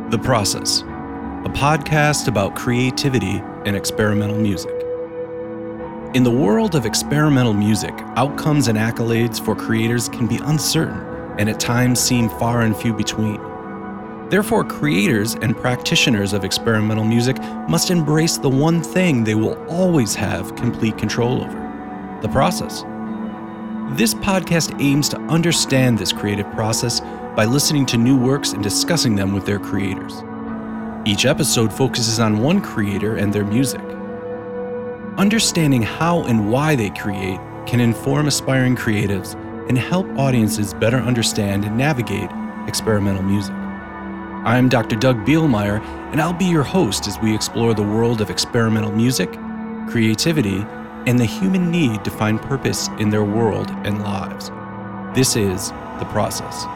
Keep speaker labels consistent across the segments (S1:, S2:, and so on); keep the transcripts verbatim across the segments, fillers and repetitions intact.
S1: The Process, a podcast about creativity and experimental music. In the world of experimental music, outcomes and accolades for creators can be uncertain and at times seem far and few between. Therefore, creators and practitioners of experimental music must embrace the one thing they will always have complete control over: the process. This podcast aims to understand this creative process by listening to new works and discussing them with their creators. Each episode focuses on one creator and their music. Understanding how and why they create can inform aspiring creatives and help audiences better understand and navigate experimental music. I'm Doctor Doug Bielmeyer, and I'll be your host as we explore the world of experimental music, creativity, and the human need to find purpose in their world and lives. This is The Process.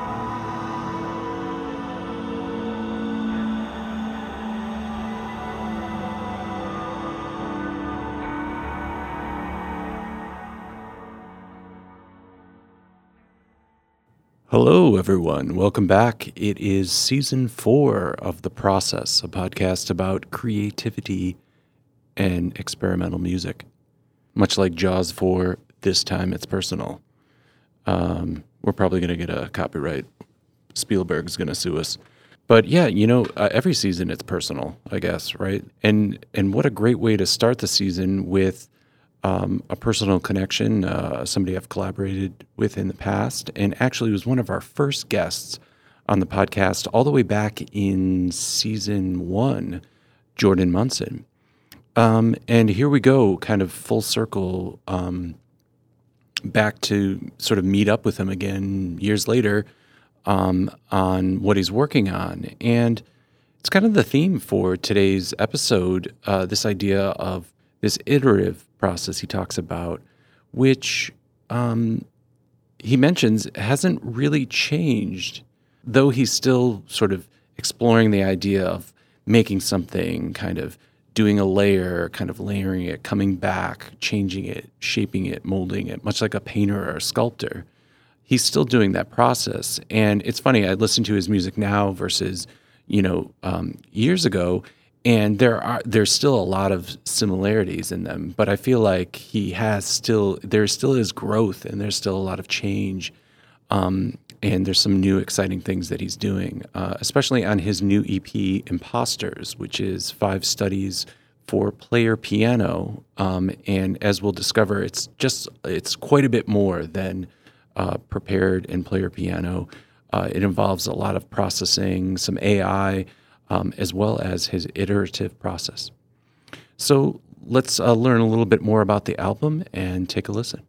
S1: Hello, everyone. Welcome back. It is season four of The Process, a podcast about creativity and experimental music. Much like Jaws four, this time it's personal. Um, we're probably going to get a copyright. Spielberg's going to sue us. But yeah, you know, uh, every season it's personal, I guess, right? And and what a great way to start the season with Um, a personal connection, uh, somebody I've collaborated with in the past, and actually was one of our first guests on the podcast all the way back in season one, Jordan Munson. Um, and here we go, kind of full circle, um, back to sort of meet up with him again years later um, on what he's working on. And it's kind of the theme for today's episode, uh, this idea of this iterative process he talks about, which um, he mentions hasn't really changed, though he's still sort of exploring the idea of making something, kind of doing a layer, kind of layering it, coming back, changing it, shaping it, molding it, much like a painter or a sculptor. He's still doing that process. And it's funny, I listen to his music now versus, you know, um, years ago, and there are there's still a lot of similarities in them, but I feel like he has still there still is growth, and there's still a lot of change, um, and there's some new exciting things that he's doing, uh, especially on his new E P Imposters, which is five studies for player piano, um, and as we'll discover, it's just it's quite a bit more than uh, prepared and player piano. Uh, it involves a lot of processing, some A I. Um, as well as his iterative process. So let's uh, learn a little bit more about the album and take a listen.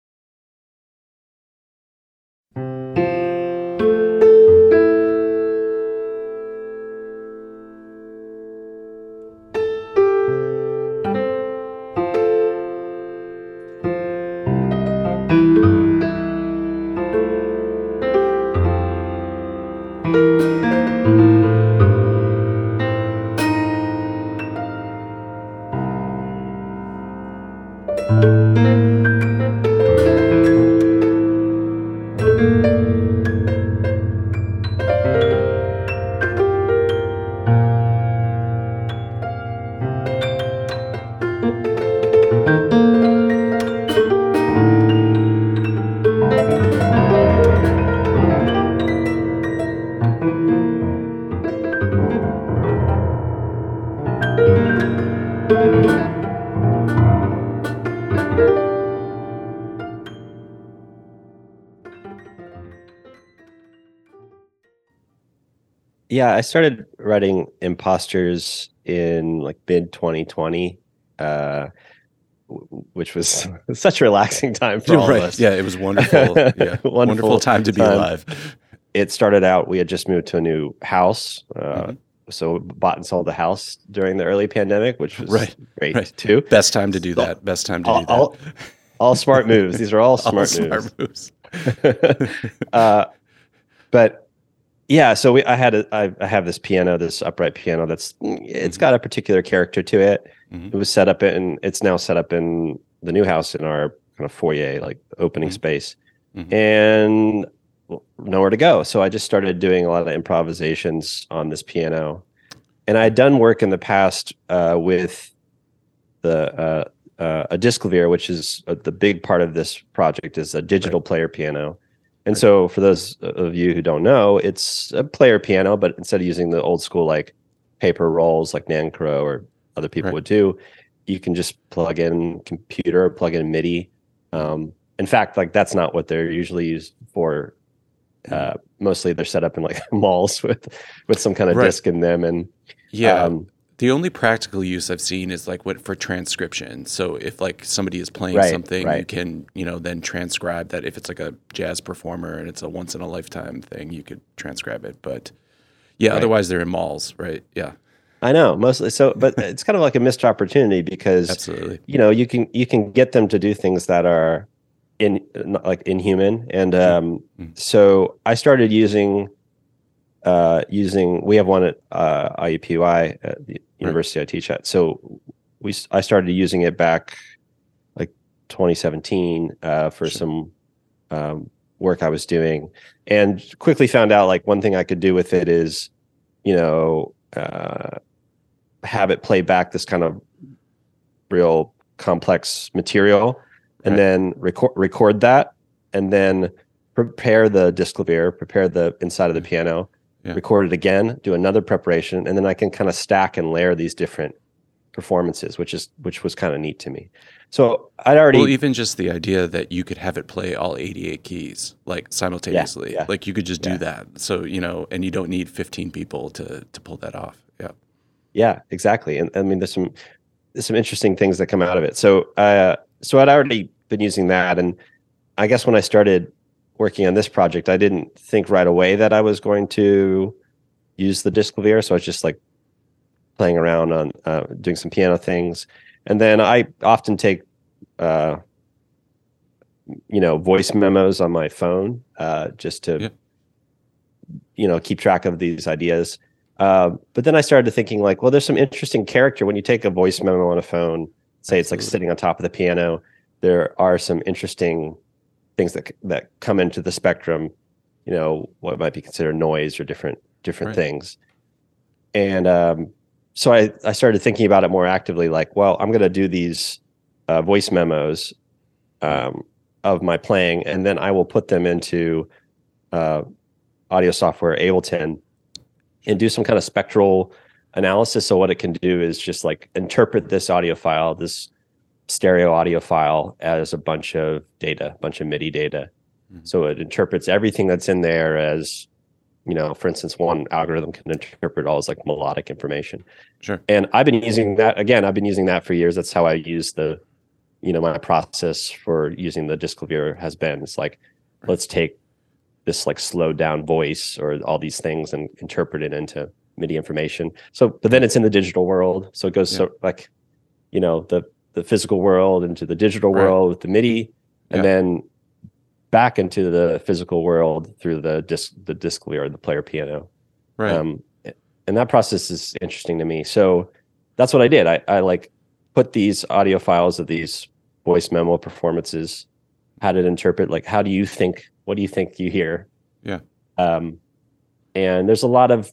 S2: Yeah, I started writing Imposters in like mid twenty twenty, uh, w- which was such a relaxing time for all
S1: right.
S2: of us.
S1: Yeah, it was wonderful. Yeah,
S2: wonderful,
S1: wonderful time to be
S2: time.
S1: alive.
S2: It started out, we had just moved to a new house, uh,
S1: mm-hmm.
S2: so bought and sold the house during the early pandemic, which was
S1: right.
S2: great
S1: right.
S2: too.
S1: Best time to do
S2: so,
S1: that. Best time to
S2: all,
S1: do that.
S2: All, all smart moves. These are all smart
S1: all
S2: moves.
S1: Smart moves.
S2: uh, but. Yeah, so we, I had a, I, I have this piano, this upright piano that's it's got a particular character to it. Mm-hmm. It was set up in it's now set up in the new house in our kind of foyer, like opening mm-hmm. space. Mm-hmm. And nowhere to go. So I just started doing a lot of improvisations on this piano. And I had done work in the past uh, with the uh, uh, a Disklavier, which is uh, the big part of this project, is a digital right. player piano. And right. so for those of you who don't know, it's a player piano, but instead of using the old school like paper rolls like Nan Crow or other people right. would do, you can just plug in computer, plug in MIDI. Um, in fact, like that's not what they're usually used for. Uh, mostly they're set up in like malls with with some kind of right. disc in them. And
S1: yeah, um, the only practical use I've seen is like what for transcription. So if like somebody is playing right, something, right. you can, you know, then transcribe that. If it's like a jazz performer and it's a once in a lifetime thing, you could transcribe it. But yeah, right. otherwise they're in malls, right? Yeah.
S2: I know mostly. So, but it's kind of like a missed opportunity because,
S1: absolutely,
S2: you know, you can, you can get them to do things that are in like inhuman. And, um, mm-hmm. so I started using, uh, using, we have one at, uh, I U P U I at the university right. I teach at. So we, I started using it back like twenty seventeen, uh, for sure. some, um, work I was doing, and quickly found out like one thing I could do with it is, you know, uh, have it play back this kind of real complex material, and right. then record record that, and then prepare the Disklavier, prepare the inside of the piano, yeah. record it again, do another preparation, and then I can kind of stack and layer these different performances, which is which was kind of neat to me. So I'd already
S1: well, even just the idea that you could have it play all eighty-eight keys like simultaneously, yeah, yeah. like you could just do yeah. that. So you know, and you don't need fifteen people to to pull that off. Yeah.
S2: Yeah, exactly. And I mean, there's some there's some interesting things that come out of it. So, uh, so I'd already been using that, and I guess when I started working on this project, I didn't think right away that I was going to use the Disklavier. So I was just like playing around on uh, doing some piano things, and then I often take, uh, you know, voice memos on my phone uh, just to, yeah. you know, keep track of these ideas. Uh, but then I started thinking like, well, there's some interesting character when you take a voice memo on a phone, say Absolutely. It's like sitting on top of the piano. There are some interesting things that that come into the spectrum, you know, what might be considered noise or different different right. things. And um, so I, I started thinking about it more actively, like, well, I'm going to do these uh, voice memos um, of my playing, and then I will put them into uh, audio software, Ableton, and do some kind of spectral analysis. So what it can do is just like interpret this audio file, this stereo audio file, as a bunch of data, a bunch of MIDI data. Mm-hmm. So it interprets everything that's in there as, you know, for instance, one algorithm can interpret all as like melodic information.
S1: Sure.
S2: And I've been using that, again, I've been using that for years. That's how I use the, you know, my process for using the Disklavier has been, it's like, right. let's take this like slowed down voice or all these things and interpret it into MIDI information. So, but then it's in the digital world. So it goes yeah. so like, you know, the, the physical world into the digital right. world with the MIDI, and yeah. then back into the physical world through the disc, the Disklavier or the player piano.
S1: Right.
S2: Um, and that process is interesting to me. So that's what I did. I, I like put these audio files of these voice memo performances, had it interpret, like, how do you think, what do you think you hear?
S1: Yeah.
S2: Um, and there's a lot of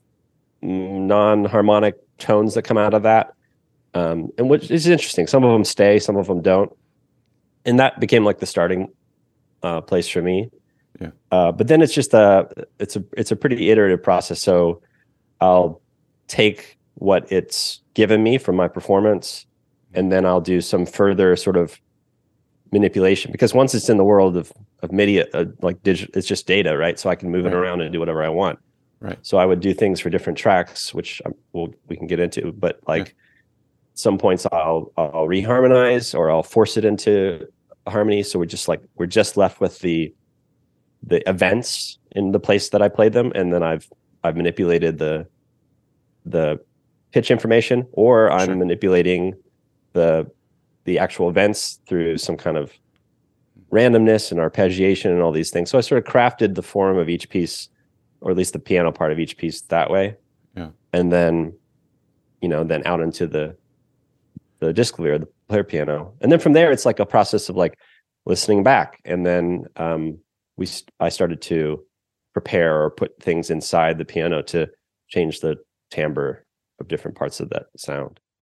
S2: non-harmonic tones that come out of that. Um, and which is interesting. Some of them stay, some of them don't. And that became like the starting uh, place for me.
S1: Yeah.
S2: Uh, but then it's just a, it's a, it's a pretty iterative process. So I'll take what it's given me from my performance, and then I'll do some further sort of manipulation, because once it's in the world of, of MIDI, uh, like digital, it's just data, right? So I can move right. it around and do whatever I want.
S1: Right.
S2: So I would do things for different tracks, which I'm, we'll, we can get into, but like, yeah. some points I'll I'll reharmonize, or I'll force it into harmony. So we're just like we're just left with the the events in the place that I played them, and then I've I've manipulated the the pitch information, or I'm sure. manipulating the the actual events through some kind of randomness and arpeggiation and all these things. So I sort of crafted the form of each piece, or at least the piano part of each piece, that way.
S1: Yeah.
S2: And then, you know, then out into the the Disklavier, the player piano. And then from there, it's like a process of like listening back. And then um, we, I started to prepare or put things inside the piano to change the timbre of different parts of that sound.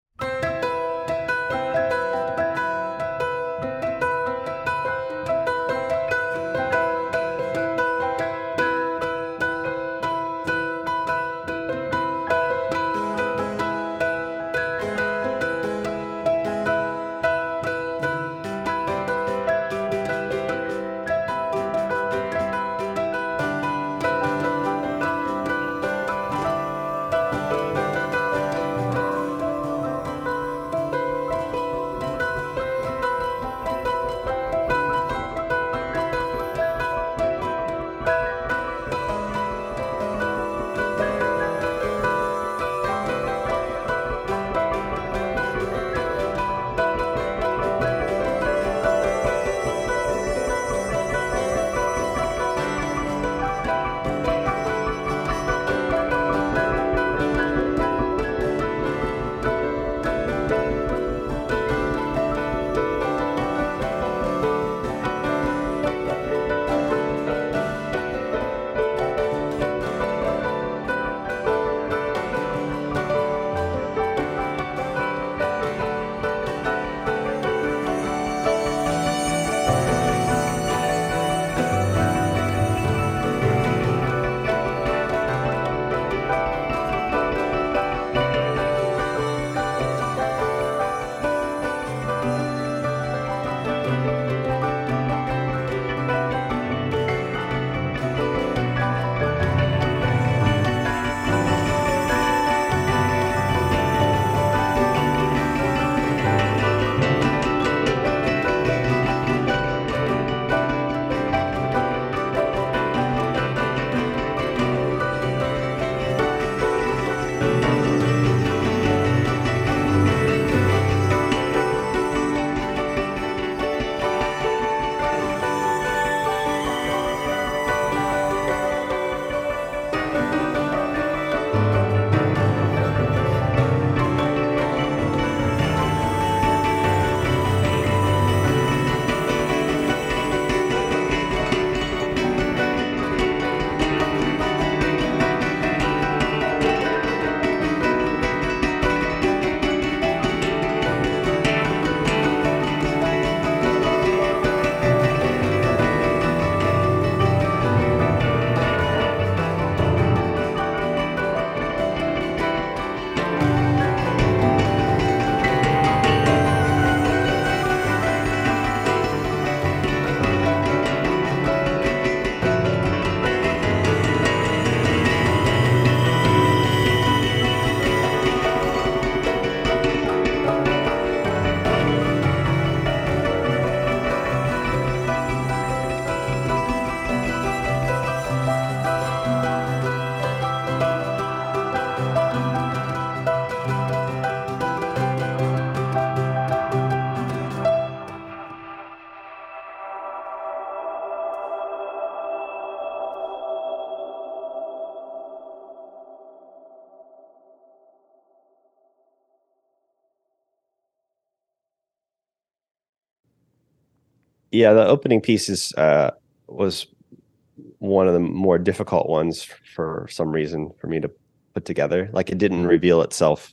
S2: Yeah, the opening piece is, uh, was one of the more difficult ones for some reason for me to put together. Like it didn't reveal itself.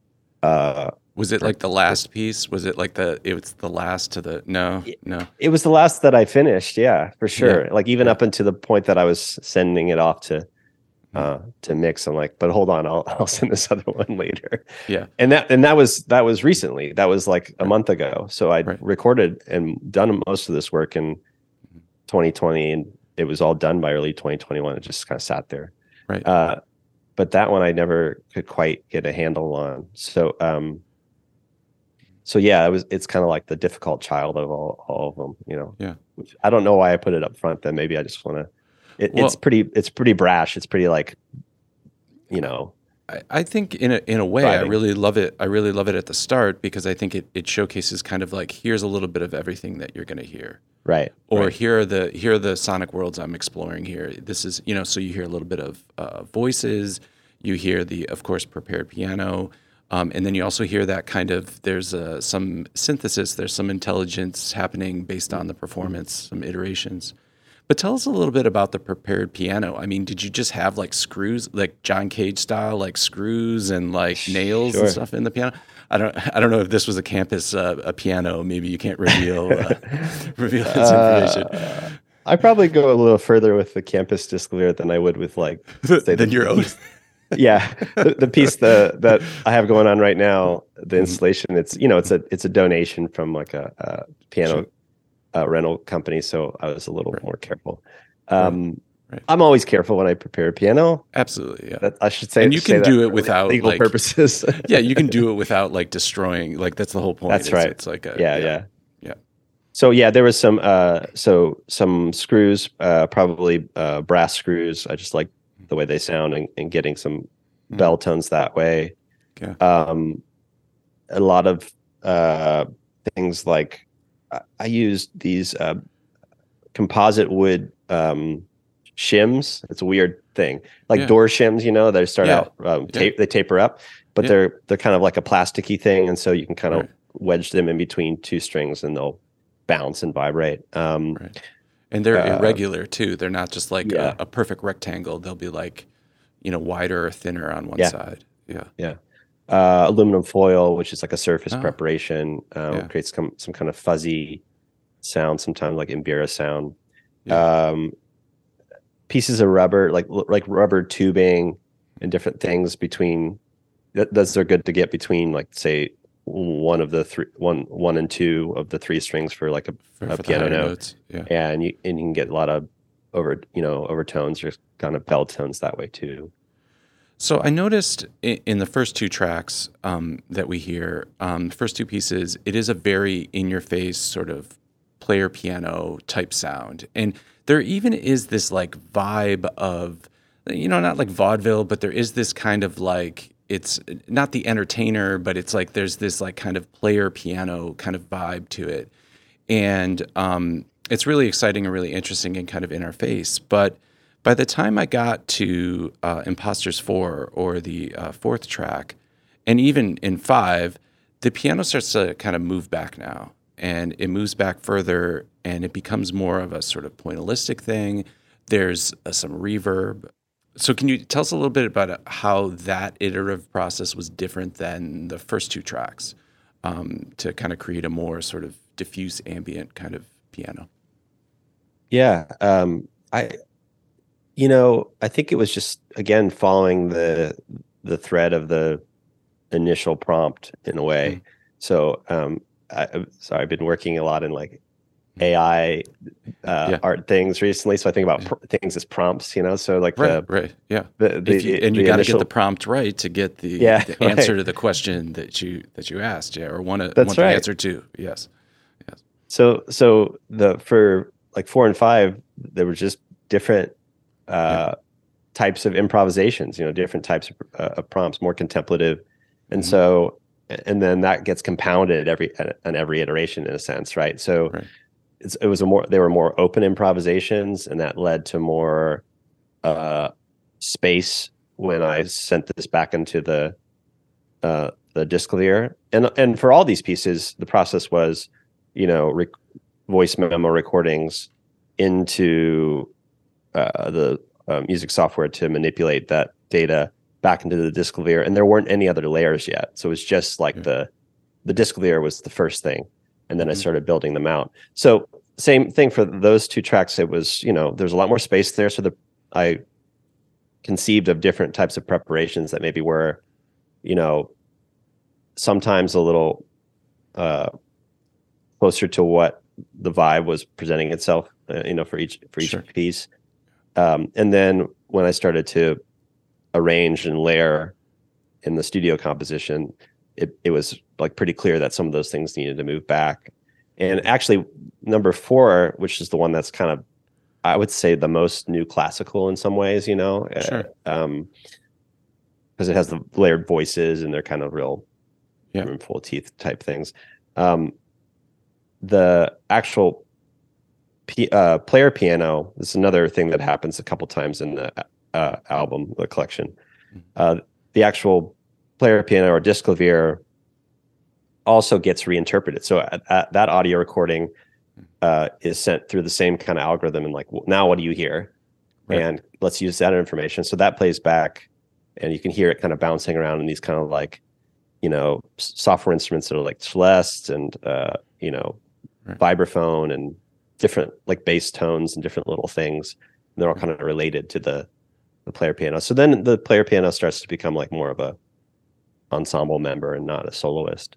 S2: Uh,
S1: was it like the last piece? Was it like the, it was the last to the, no, no.
S2: It was the last that I finished. Yeah, for sure.
S1: Yeah.
S2: Like even
S1: Yeah.
S2: up until the point that I was sending it off to, uh, to mix. I'm like, but hold on, I'll, I'll send this other one later.
S1: Yeah.
S2: And that, and that was, that was recently, that was like a month ago. So I
S1: Right.
S2: recorded and done most of this work in twenty twenty, and it was all done by early twenty twenty-one. It just kind of sat there.
S1: Right.
S2: Uh, but that one I never could quite get a handle on. So, um, so yeah, it was, it's kind of like the difficult child of all, all of them, you know?
S1: Yeah.
S2: Which I don't know why I put it up front. Then maybe I just want to, it,
S1: Well-
S2: it's pretty, it's pretty brash. It's pretty like, you know,
S1: I, I think in a in a way
S2: Driving.
S1: I really love it. I really love it at the start because I think it, it showcases kind of like here's a little bit of everything that you're going to hear.
S2: right.
S1: Or
S2: right.
S1: here are the here are the sonic worlds I'm exploring here. This is, you know, so you hear a little bit of uh, voices, you hear the, of course, prepared piano, um, and then you also hear that kind of there's uh, some synthesis, there's some intelligence happening based on the performance, some iterations. But tell us a little bit about the prepared piano. I mean, did you just have like screws, like John Cage style, like screws and like nails
S2: Sure.
S1: and stuff in the piano? I don't, I don't know if this was a campus uh, a piano. Maybe you can't reveal uh, reveal this information.
S2: Uh, I probably go a little further with the campus Disclare than I would with like
S1: say than the, your own.
S2: Yeah, the, the piece the, that I have going on right now, the installation. It's you know it's a it's a donation from like a, a piano. Sure. Uh, rental company, so I was a little right. more careful. Um, right. Right. I'm always careful when I prepare a piano.
S1: Absolutely, yeah.
S2: That, I should say,
S1: and you can do it without
S2: legal
S1: like,
S2: purposes.
S1: Yeah, you can do it without like destroying. Like that's the whole point.
S2: That's
S1: it's,
S2: right.
S1: It's like a
S2: yeah,
S1: yeah,
S2: yeah,
S1: yeah.
S2: So yeah, there was some uh, so some screws, uh, probably uh, brass screws. I just like the way they sound and, and getting some mm. bell tones that way.
S1: Yeah.
S2: Um, a lot of uh, things like. I used these uh, composite wood um, shims. It's a weird thing, like yeah. door shims. You know, they start yeah. out um, tape. Yeah. They taper up, but yeah. they're they're kind of like a plasticky thing, and so you can kind of right. wedge them in between two strings, and they'll bounce and vibrate. Um,
S1: right. And they're uh, irregular too. They're not just like
S2: yeah.
S1: a, a perfect rectangle. They'll be like, you know, wider or thinner on one
S2: yeah.
S1: side. Yeah,
S2: yeah. Uh, aluminum foil, which is like a surface oh. preparation, um,
S1: yeah.
S2: creates some, some kind of fuzzy sound, sometimes like Imbira sound.
S1: Yeah.
S2: Um, pieces of rubber, like like rubber tubing and different things between. That, those are good to get between, like say, one of the three, one one and two of the three strings for like a,
S1: for,
S2: a
S1: for
S2: piano note.
S1: Notes. Yeah,
S2: and you and you can get a lot of over you know overtones or kind of bell tones that way too.
S1: So I noticed in the first two tracks um, that we hear, um, the first two pieces, it is a very in-your-face sort of player piano type sound. And there even is this like vibe of, you know, not like vaudeville, but there is this kind of like, it's not the entertainer, but it's like there's this like kind of player piano kind of vibe to it. And um, it's really exciting and really interesting and kind of in our face. But by the time I got to uh, Imposters four or the uh, fourth track, and even in five, the piano starts to kind of move back now. And it moves back further, and it becomes more of a sort of pointillistic thing. There's uh, some reverb. So can you tell us a little bit about how that iterative process was different than the first two tracks um, to kind of create a more sort of diffuse ambient kind of piano?
S2: Yeah. Um, I... You know, I think it was just again following the the thread of the initial prompt in a way. Mm. So, um, I, sorry, I've been working a lot in like A I uh, yeah. art things recently. So I think about pr- things as prompts. You know, so like
S1: right,
S2: the,
S1: right, yeah.
S2: The, the,
S1: you, and you got to get the prompt right to get the,
S2: yeah,
S1: the
S2: right.
S1: answer to the question that you that you asked, yeah, or want to
S2: That's
S1: want
S2: right.
S1: the answer to. Yes, yes.
S2: So, so the for like four and five, there were just different. Uh, yeah. types of improvisations, you know, different types of, uh, of prompts, more contemplative, and mm-hmm. so, and then that gets compounded every on every iteration in a sense, right? So,
S1: right.
S2: It's, it was a more they were more open improvisations, and that led to more uh, space when I sent this back into the uh, the Disclare, and and for all these pieces, the process was, you know, rec- voice memo recordings into Uh, the uh, music software to manipulate that data back into the Disclare, and there weren't any other layers yet. So it was just like yeah. the the Disclare was the first thing, and then mm-hmm. I started building them out. So same thing for those two tracks. It was, you know, there's a lot more space there. So the I conceived of different types of preparations that maybe were, you know, sometimes a little uh, closer to what the vibe was presenting itself, uh, you know, for each for each
S1: sure.
S2: piece. Um, and then when I started to arrange and layer in the studio composition, it, it was like pretty clear that some of those things needed to move back. And actually number four, which is the one that's kind of, I would say the most new classical in some ways, you know,
S1: sure.
S2: uh, um, because it has the layered voices and they're kind of real
S1: yeah.
S2: room full of teeth type things. Um, the actual P, uh, player piano is another thing that happens a couple times in the uh, album, the collection. Uh, the actual player piano or Disclare also gets reinterpreted. So at, at that audio recording, uh, is sent through the same kind of algorithm, and like, well, now what do you hear? Right. And let's use that information. So that plays back, and you can hear it kind of bouncing around in these kind of like, you know, software instruments that are like Celeste and uh, you know, right. vibraphone and different like bass tones and different little things. And they're all kind of related to the the player piano. So then the player piano starts to become like more of a ensemble member and not a soloist.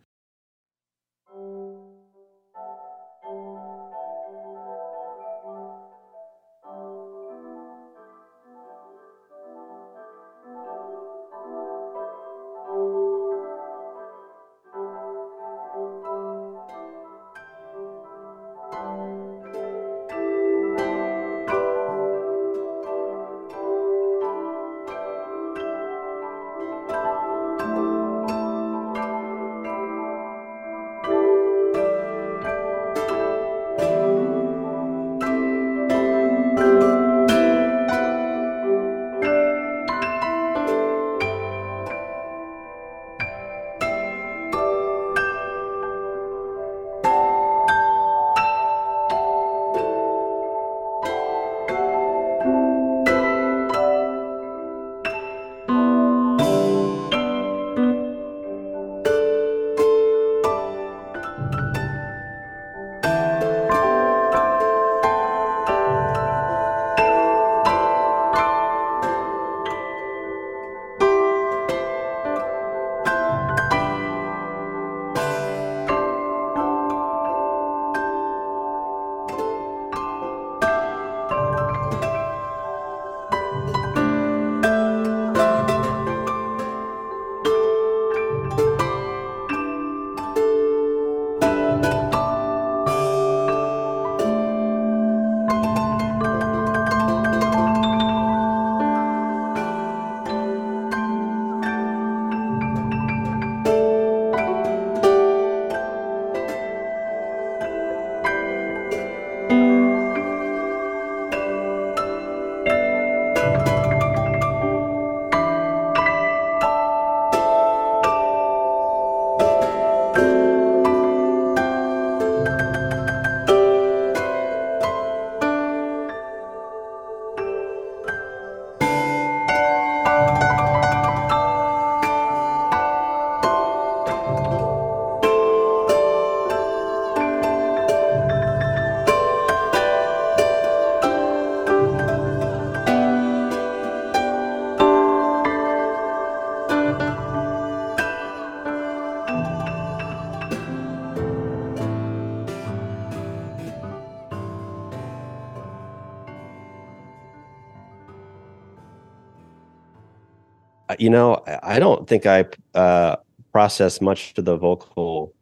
S2: You know, I don't think I uh, processed much of the vocal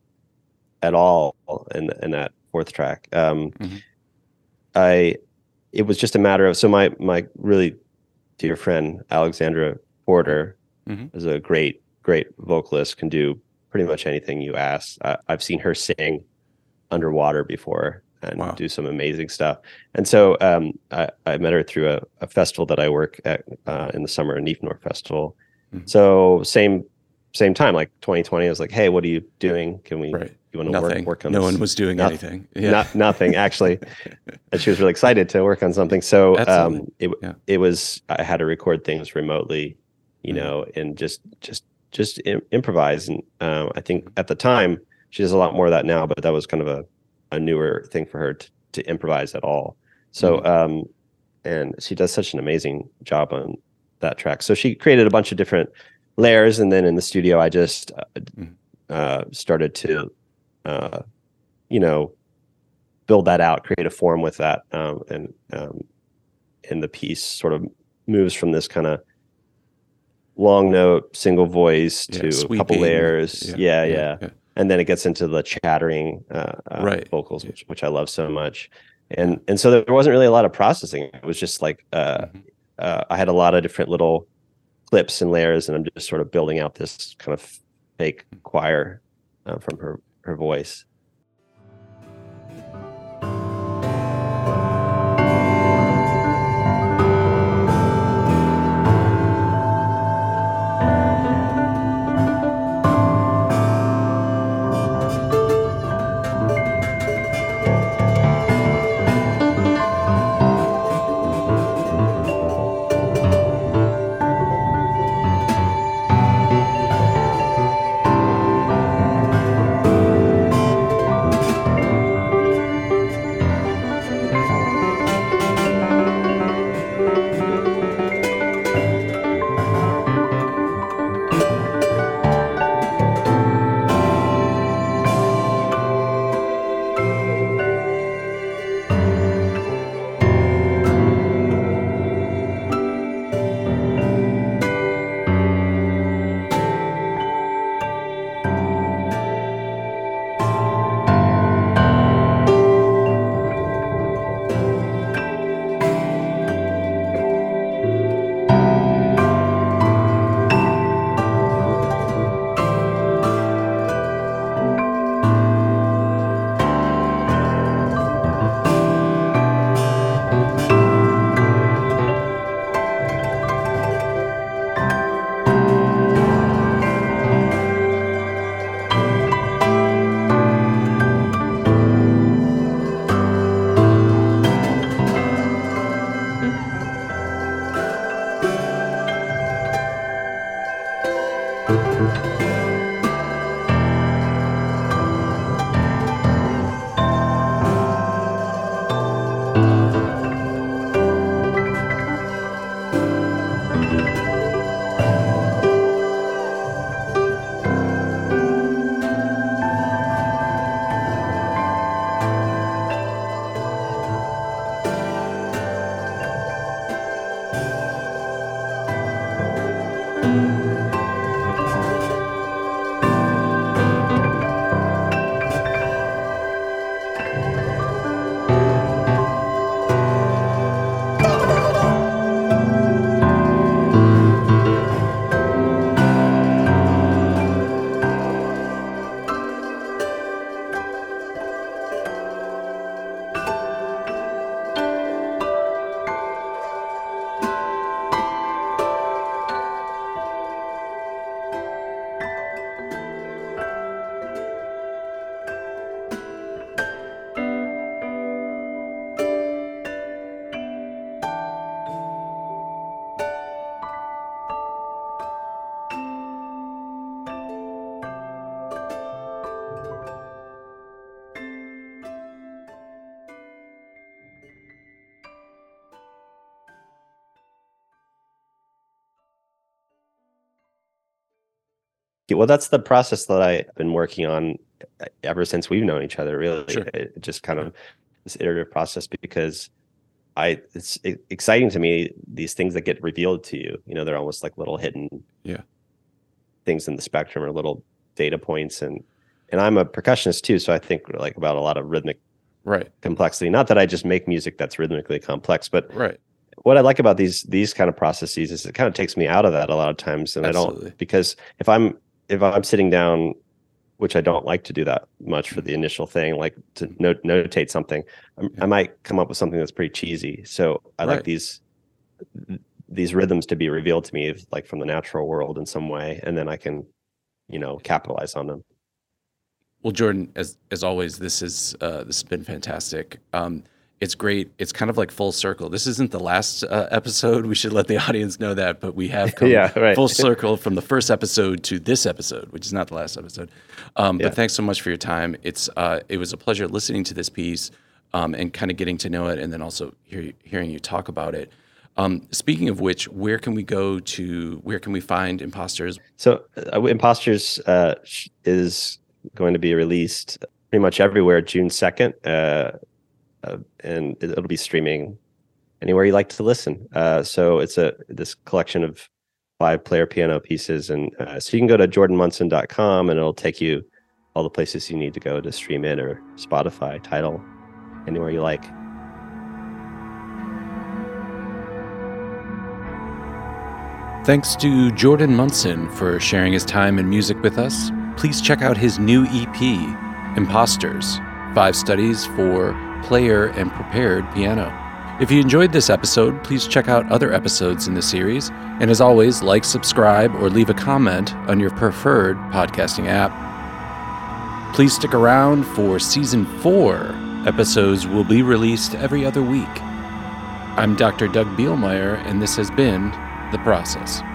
S2: at all in in that fourth track. Um, mm-hmm. I it was just a matter of so my my really dear friend Alexandra Porter mm-hmm. is a great great vocalist, can do pretty much anything you ask. I, I've seen her sing underwater before and wow. do some amazing stuff. And so um, I, I met her through a, a festival that I work at uh, in the summer, a Nifnor festival. Mm-hmm. So same same time, like twenty twenty, I was like, hey, what are you doing? Can we,
S1: right.
S2: you want to
S1: nothing.
S2: work, work on
S1: no
S2: this?
S1: No one was doing
S2: no,
S1: anything. Yeah.
S2: Not, nothing, actually. And she was really excited to work on something. So um, it yeah. it was, I had to record things remotely, you mm-hmm. know, and just, just, just im- improvise. And uh, I think at the time, she does a lot more of that now, but that was kind of a, a newer thing for her to, to improvise at all. So, mm-hmm. um, and she does such an amazing job on that track. So she created a bunch of different layers, and then in the studio, I just uh, mm-hmm. uh, started to, uh, you know, build that out, create a form with that, um, and um, and the piece sort of moves from this kind of long note, single voice
S1: yeah,
S2: to
S1: sweeping.
S2: a couple layers.
S1: Yeah,
S2: yeah.
S1: yeah,
S2: yeah.
S1: yeah.
S2: And then it gets into the chattering uh, uh,
S1: right.
S2: vocals, which, which I love so much. And and so there wasn't really a lot of processing. It was just like uh, mm-hmm. uh, I had a lot of different little clips and layers, and I'm just sort of building out this kind of fake choir uh, from her her voice. Well, that's the process that I've been working on ever since we've known each other, really.
S1: Sure.
S2: It just kind of this iterative process, because I it's exciting to me, these things that get revealed to you. You know, they're almost like little hidden
S1: yeah.
S2: things in the spectrum, or little data points. And and I'm a percussionist too, so I think like about a lot of rhythmic
S1: right
S2: complexity. Not that I just make music that's rhythmically complex, but
S1: right.
S2: what I like about these these kind of processes is it kind of takes me out of that a lot of times, and
S1: Absolutely.
S2: I don't, because if I'm if I'm sitting down, which I don't like to do that much for the initial thing, like to note, notate something, I,
S1: Yeah.
S2: I might come up with something that's pretty cheesy. So I
S1: Right.
S2: like these these rhythms to be revealed to me, like from the natural world in some way, and then I can, you know, capitalize on them.
S1: Well, Jordan, as as always, this is uh, this has been fantastic. Um, it's great. It's kind of like full circle. This isn't the last uh, episode. We should let the audience know that, but we have come
S2: Yeah, right.
S1: full circle from the first episode to this episode, which is not the last episode. Um,
S2: Yeah.
S1: But thanks so much for your time. It's uh, it was a pleasure listening to this piece um, and kind of getting to know it, and then also hear, hearing you talk about it. Um, speaking of which, where can we go to? Where can we find Imposters?
S2: So uh, Imposters uh, sh- is going to be released pretty much everywhere June second, uh, uh, and it- it'll be streaming anywhere you like to listen. Uh, so it's a this collection of five player piano pieces, and uh, so you can go to jordan munson dot com and it'll take you all the places you need to go to stream it, or Spotify, Tidal, anywhere you like.
S1: Thanks to Jordan Munson for sharing his time and music with us. Please check out his new E P, Imposters, Five Studies for Player and Prepared Piano. If you enjoyed this episode, please check out other episodes in the series. And as always, like, subscribe, or leave a comment on your preferred podcasting app. Please stick around for Season four. Episodes will be released every other week. I'm Doctor Doug Bielmeyer, and this has been The Process.